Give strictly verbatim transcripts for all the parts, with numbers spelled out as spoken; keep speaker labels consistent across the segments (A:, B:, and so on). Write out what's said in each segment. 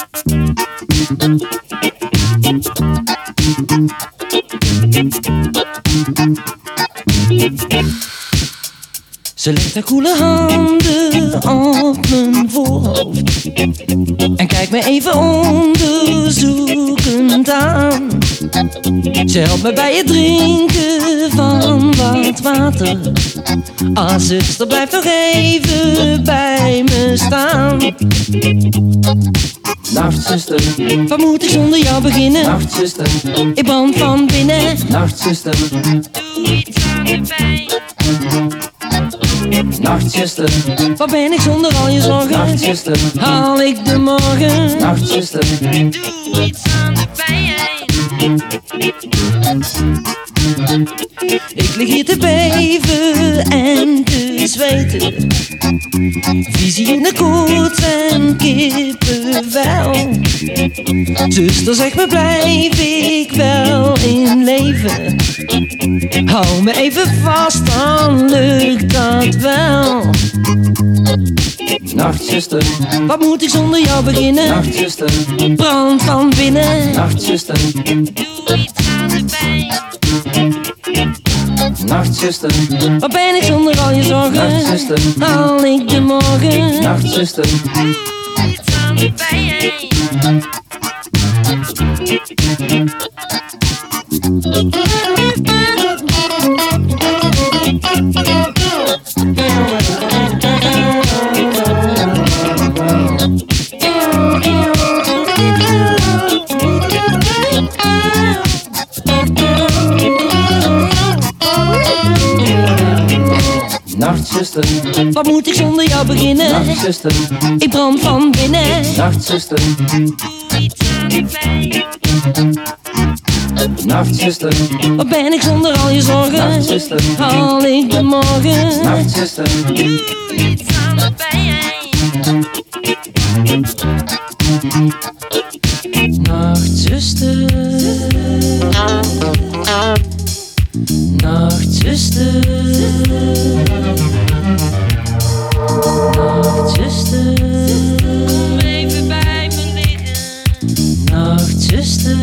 A: Ze legt haar koele handen op mijn voorhoofd en kijkt me even onderzoekend aan. Ze helpt me bij het drinken van wat water. Ah, zuster, blijf nog even bij me staan.
B: Nacht, zuster.
A: Wat moet ik zonder jou beginnen?
B: Nacht, zuster.
A: Ik brand van binnen.
B: Nacht, zuster.
A: Doe iets aan de pijn.
B: Nacht, zuster.
A: Wat ben ik zonder al je zorgen?
B: Nacht, zuster.
A: Haal ik de morgen?
B: Nacht, zuster.
A: Doe iets aan de pijn. Ik lig hier te beven en te zweten. Visie in de koets en kippenvel. Zuster, zeg me, blijf ik wel in leven? Hou me even vast, dan lukt dat wel.
B: Nacht, zuster.
A: Wat moet ik zonder jou beginnen?
B: Nacht, zuster.
A: Brand van binnen.
B: Nacht, zuster.
A: Doe iets aan de pijn.
B: Nacht, zuster.
A: Wat ben ik zonder al je zorgen?
B: Nacht, zuster.
A: Haal ik de morgen?
B: Nacht, zuster.
A: Doe iets aan de pijn.
B: Nacht, zuster.
A: Wat moet ik zonder jou beginnen?
B: Nacht, zuster.
A: Ik brand van binnen.
B: Nacht, zuster.
A: Doe iets aan de pijn.
B: Nacht, zuster.
A: Wat ben ik zonder al je zorgen?
B: Nacht, zuster.
A: Haal ik de morgen?
B: Nacht, zuster.
A: Doe iets aan de pijn. Nacht, zuster. Nacht, zuster. Nacht, zuster. Kom even bij me liggen. Nacht, zuster.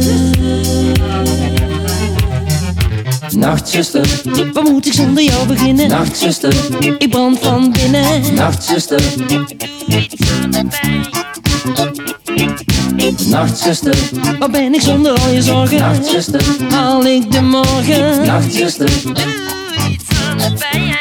B: Nacht, zuster.
A: Wat moet ik zonder jou beginnen?
B: Nacht, zuster.
A: Ik brand van binnen.
B: Nacht, zuster.
A: Doe iets aan de pijn.
B: Nacht, zuster.
A: Wat ben ik zonder al je zorgen?
B: Nacht, zuster.
A: Haal ik de morgen?
B: Nacht, zuster.
A: Doe iets aan de pijn.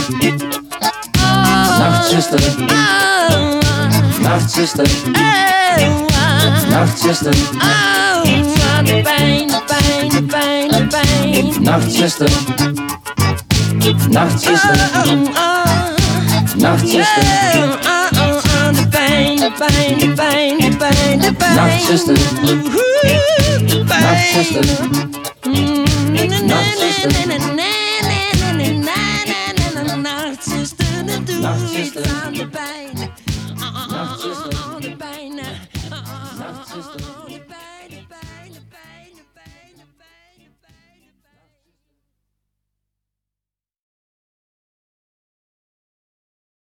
B: Nacht, zuster. Nacht, zuster. Nacht, zuster.
A: Iets aan de pijn, de pijn, de pijn, de pijn.
B: Nacht, zuster. Nacht, zuster. Nacht, zuster.
A: De pijn, de pijn, de pijn, de pijn, de pijn.
B: Nacht, zuster. Nacht, zuster. Nacht, zuster.
A: Nachtzuster, doe
B: Nachtzuster.
A: iets aan de pijn.
B: Nachtzuster.
A: De pijn.
B: Nachtzuster.
A: De pijn.